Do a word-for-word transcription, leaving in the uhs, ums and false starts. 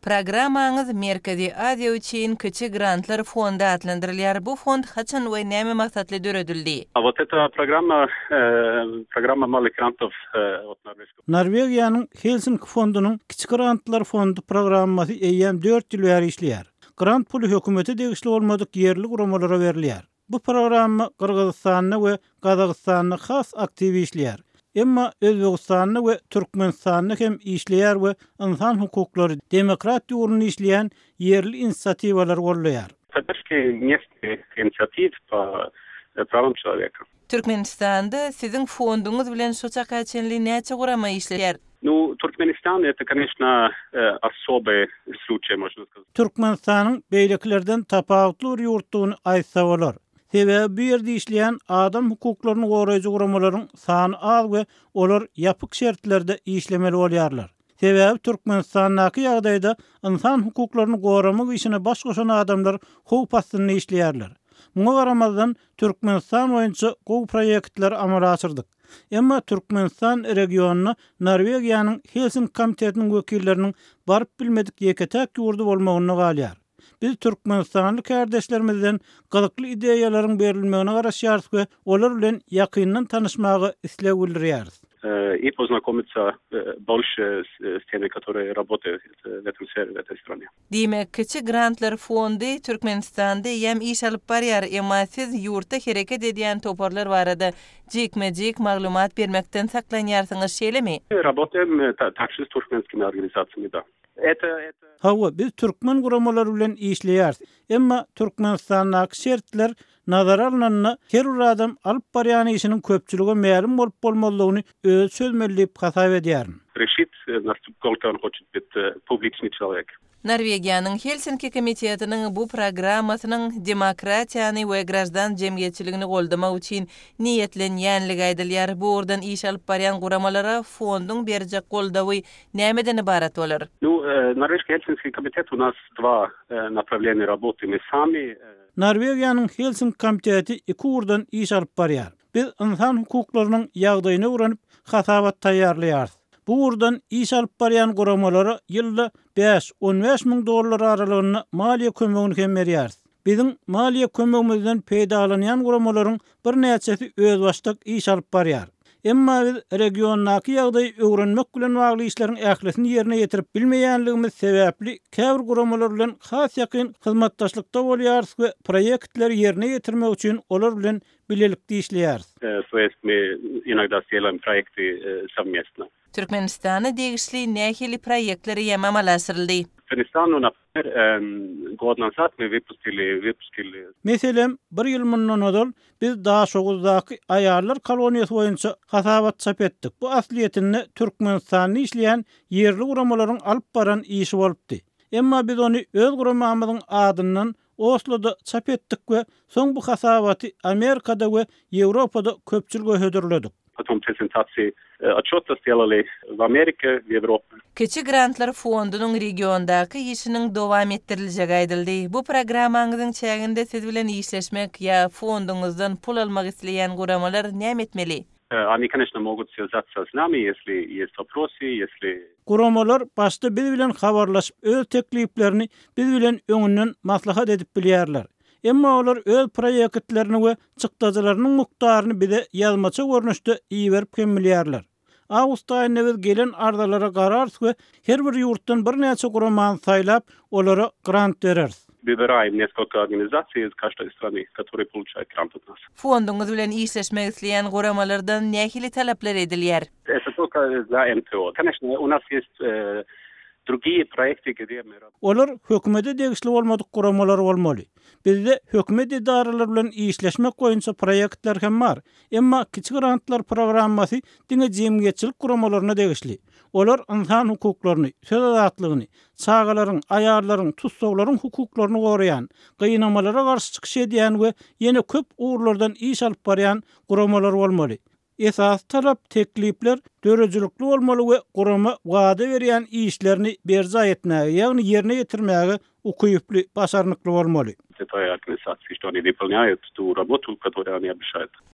Programmanyňyz Merkezi Aziýa üçin Kiçik Grantlar Fondy adlandyrylýar. Bu fond haçan we näme maksatly döredildi? Вот эта программа, э, программа малых грантов э, от Norvegiýa. Norwegiýanyň Helsinki fondunyň Kiçik Grantlar Fondy programmasy eýýäm dört ýyl bäri işleýär. Grant puly hökümete degişli bolmadyk yerli guramalara berilýär. Bu programma Kyrgyzstanyna we Kazakstanyna has aktiv işleýär. Emma Özbegistanyna we Türkmenistanyna hem işleýär we insan hukuklary demokrat ýurny işleýän yerli inisiatiwalar bolýar. Поддержки местных инициатив по правам человека. Türkmenistanda sizin fonduňyz bilen şu çaka çenli näçe gurama işleýär? Ну, Туркменистан это, конечно, особый случай, можно сказать. Türkmenistanyň beýleklerden tapawutly bir ýurtdugyny aýtsa bolar. Sebäbi bu ýerde işleýän adam hukuklaryny goraýjy guramalaryň sany az we olar ýapyk şertlerde işlemeli bolýarlar. Sebäbi Türkmenistanyňky ýagdaýda insan hukuklaryny goramak işine baş goşan adamlar hukuk pastyny işleýärler. Muňa garamazdan Türkmenistan boýunça gowy proýektler amala açyrdyk. Emma Türkmenistan regionuna Norwegiýanyň Helsinki komitetiniň wekilleriniň baryp bilmedik ýeketäk ýurdu bolmagyny galýar. Biz Türkmenistanly kardeşlerimizden gyzykly ideýalaryň berilmegine garaşýarys we olar bilen ýakyndan tanışmagy isleg bildirýäris. И познакомиться больше с теми, которые работают в этом сфере, в этой стране. Diýmek, Kiçik Grantlar Fondy Türkmenistanda ýem iş alyp barýar, emma siz ýurtda hereket edýän toparlar barada jekme-jek maglumat bermekden saklanýarsyňyz şeýlemi? Работаем также с туркменскими организациями, да. Это это Hawa biz türkmen guramalary bilen işleýäris. Emma Türkmenistanyň şertler nazara alynanna her bir adam alyp barýan işiniň köpçüligi ma'lum bolup bolmalygyny öz sözmelip hasap edýär. решит, насколько он хочет быть публичный человек. Norwegiýanyň Helsinki komitetiniň bu programmasynyň demokratiýany we graždan jemgyýetçiligini goldamak üçin niýetlenýänligi aýdylýar. Bu ordan iş alyp barýan guramalara fonduň berjek goldawy nämeden ibarat bolar? Ну, Норвежский Хельсинский комитет у нас два направления работы. Мы сами Norwegiýanyň Helsinki komiteti iki urdan iş alyp barýar. Biz insan hukuklarynyň ýagdaýyna uranyp hasabat taýýarlaýarys. Bu urdan iş alyp barýan guramalara ýylda beş on beş miň dollar aralygyny maliýe kömegini hem berýäris. Biziň maliýe kömegimizden peýdalanýan guramalaryň bir näçesi öz başlyk iş alyp barýar. Emma biz regionnaky ýagdaýy öwrenmek bilen bagly işleriň ählisini ýerine ýetirip bilmeýänligimiz sebäpli käbir guramalar bilen has ýakyn hyzmatdaşlykda bolýarys we proýektleri ýerine ýetirmek üçin olar bilen bilelikli işleýäris. То есть мы иногда делаем проекты совместно. Türkmenistana degişli nähili proýektleri ýem amalaşdyryldy. Афганистану, например, год назад мы выпустили выпустили Meselem bir ýyl mundan odal biz Daşoguzdaky aýarlar koloniýasy boýunça hasabat çap etdik. Bu asliýetinde Türkmenistanyň işleýän yerli guramalaryň alyp baran işi bolupdy. Emma biz ony öz guramamyzyň adyndan Oslo'da çap etdik we soň bu hasabaty Amerikada we Ýewropada köpçülge hödürledik. Потом презентации отчёта сделали в Америке, в Европе. Kiçik Grantlar Fondunyň regiondaky işiniň dowam etdiriljegi aýdyldy. Bu programmaňyzyň çäginde siz bilen işleşmek ýa fonduňyzdan pul almak isleýän guramalar näme etmeli? Они, конечно, могут связаться с нами, если есть вопросы, если Guramalar başda biz bilen habarlaşyp öz tekliplerini biz bilen öňünden maslahat edip bilýärler. Emma olar öz proýektlerini we çykdajarynyň mukdaryny bize ýazmaça görnüşde iý berip bilýärler. Awgust aýynda biz gelen ardalara gararys we her bir ýurtdan bir näçe guraman saýlap olara grant bereriz. выбираем несколько организаций из каждой страны, которые получают грант от нас. Fonduňyz bilen işleşmek isleýän guramalardan nähili talaplar edilýär? Это только за эм тэ о. Конечно, у нас есть э, другие проекты, где мы работаем. Olar hökümete degişli bolmadyk guramalar bolmaly. Bizde hökümet idaralary bilen işleşmek boýunça proýektler hem bar. Emma Kiçik Grantlar programmasy diňe jemgyýetçilik guramalaryna degişli. Olar insan hukuklaryny, söz azatlygyny, çağalaryň, aýarlaryň, tutsaglaryň hukuklaryny goraýan, gynamalara garşy çykyş edýän we ýene köp uğurlardan iş alyp barýan guramalar bolmaly. Esas talap teklipler dörejilikli bolmaly we gurama wada berýän işlerini berja etmäge, ýagny ýerine ýetirmäge ukyply, başarnykly bolmaly. Это организации, что они выполняют ту работу, которую они обещают.